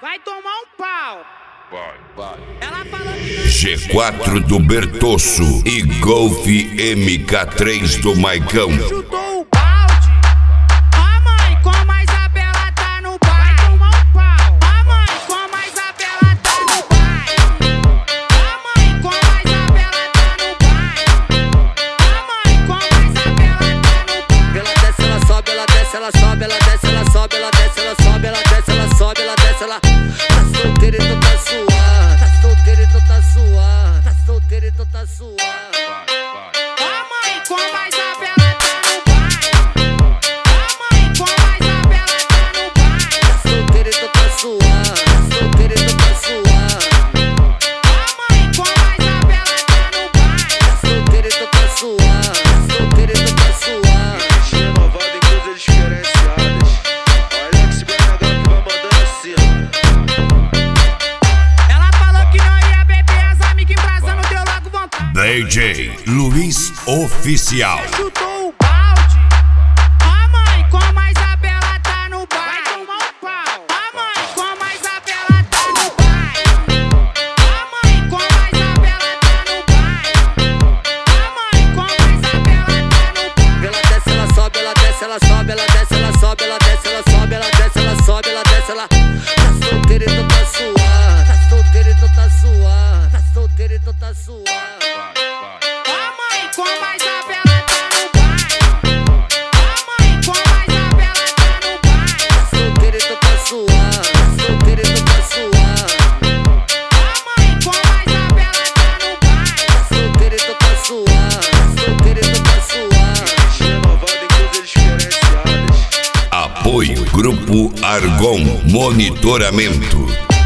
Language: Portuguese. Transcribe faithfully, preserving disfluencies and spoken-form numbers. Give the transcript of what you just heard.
vai tomar um pau. Vai, vai. Ela falou que G quatro do Bertosso e Golf M K três do Maicão. chutou o balde. A mãe como a Isabela tá no baile, vai tomar um pau. A mãe como a Isabela tá no baile. A mãe como a Isabela tá no baile. A mãe como a Isabela tá no baile. Ela desce, ela sobe, ela desce, ela sobe, ela desce, ela sobe, ela desce, ela sobe, ela desce, ela sobe, ela desce, ela tá solteira e tu tá suave, tá solteira e tu tá suave, tá solteira e tu tá suave. A mãe como a Isabela tá no baile. A mãe como a Isabela tá no baile. Tá solteira e tu tá suave, tá solteira e tu tá suave. A mãe como a Isabela tá no baile. Tá solteira e tu tá suave, tá solteira e tu tá suave. Renovado em coisas diferenciadas. Olha que esse B N H que vai mandando assim. Ela falou que não ia beber, as amigas embrasando, deu logo vontade. D J Luiz Oficial. Chutou o balde. A mãe como a Isabela tá no baile, vai tomar um pau. A mãe como a Isabela tá no baile. A mãe como a Isabela tá no baile. A mãe como a Isabela tá no baile. Ela desce, ela sobe, ela desce, ela sobe, ela desce, ela sobe, ela desce, ela sobe, ela desce, ela sobe, ela desce, ela tá solteira e tu tá suave, tá solteira e tu tá suave, tá solteira e tu tá suave. A mãe como a Isabela tá no baile. A mãe como a Isabela tá no baile. Tá solteira e tu tá suave, tá solteira e tu tá suave. A mãe como a Isabela tá no baile. Tá solteira e tu tá suave, tá solteira e tu tá suave. Renovado em coisas diferenciadas. Apoio Grupo Argon Monitoramento.